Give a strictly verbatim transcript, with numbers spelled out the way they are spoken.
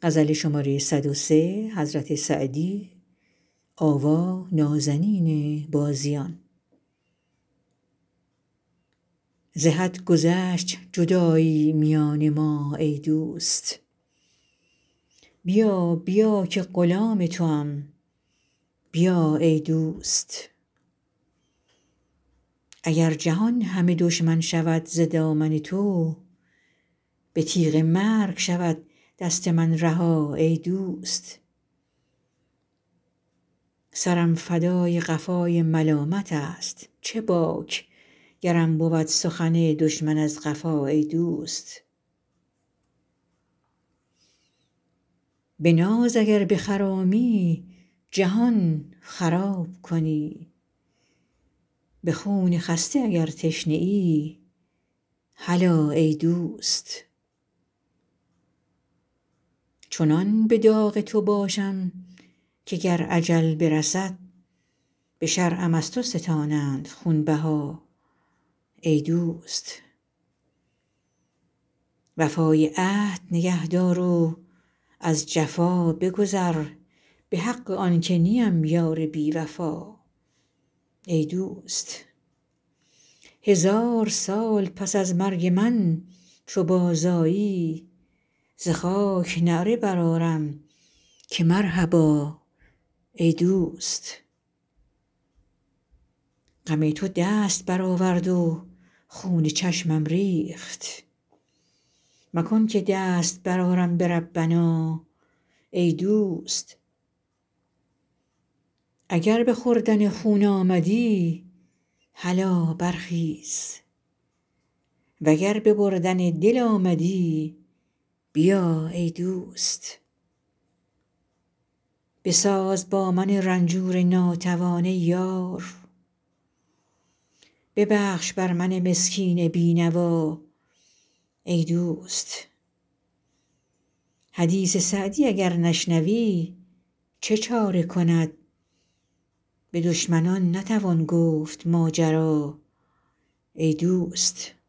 ز حد گذشت جدایی میان ما ای دوست بیا بیا که غلام توام بیا ای دوست اگر جهان همه دشمن شود ز دامن تو به تیغ مرگ شود دست من رها ای دوست سرم فدای قفای ملامت است چه باک گرم بود سخن دشمن از قفا ای دوست به ناز اگر بخرامی جهان خراب کنی به خون خسته اگر تشنه ای هلا ای دوست چنان به داغ تو باشم که گر اجل برسد به شرعم از تو ستانند خونبها ای دوست وفای عهد نگه دار و از جفا بگذر به حق آن که نیم یار بی وفا ای دوست هزار سال پس از مرگ من چو بازآیی ز خاک نعره برآرم که مرحبا ای دوست غم تو دست برآورد و خون چشمم ریخت مکن که دست برآرم به ربنا ای دوست اگر به خوردن خون آمدی هلا برخیز وگر به بردن دل آمدی بیا ای دوست بساز با من رنجور ناتوان ای یار ببخش بر من مسکین بی نوا ای دوست حدیث سعدی اگر نشنوی چه چاره کند به دشمنان نتوان گفت ماجرا ای دوست